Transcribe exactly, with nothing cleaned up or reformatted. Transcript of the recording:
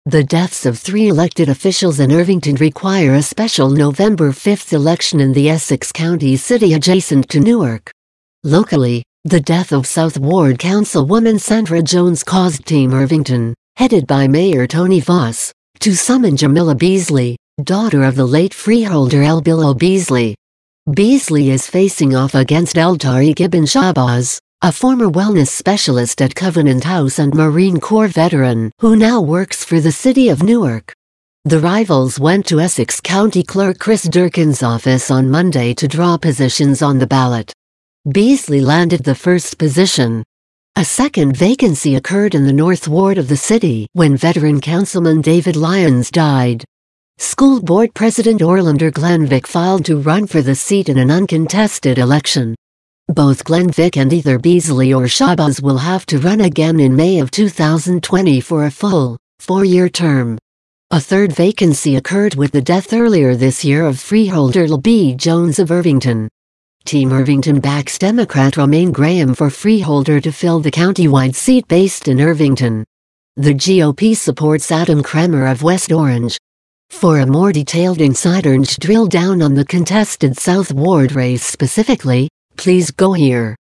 The deaths of three elected officials in Irvington require a special November fifth election in the Essex County city adjacent to Newark. Locally, the death of South Ward Councilwoman Sandra Jones caused Team Irvington, headed by Mayor Tony Voss, to summon Jamila Beasley, daughter of the late freeholder L. Bilal Beasley. Beasley is facing off against L. Tariq Ibn Shahbaz, a former wellness specialist at Covenant House and Marine Corps veteran who now works for the city of Newark. The rivals went to Essex County Clerk Chris Durkin's office on Monday to draw positions on the ballot. Beasley landed the first position. A second vacancy occurred in the North Ward of the city when veteran Councilman David Lyons died. School Board President Orlander Glenvick filed to run for the seat in an uncontested election. Both Glenvick and either Beasley or Shahbaz will have to run again in May of two thousand twenty for a full, four-year term. A third vacancy occurred with the death earlier this year of freeholder L B Jones of Irvington. Team Irvington backs Democrat Romaine Graham for freeholder to fill the countywide seat based in Irvington. The G O P supports Adam Kremer of West Orange. For a more detailed insider drill down on the contested South Ward race specifically, please go here.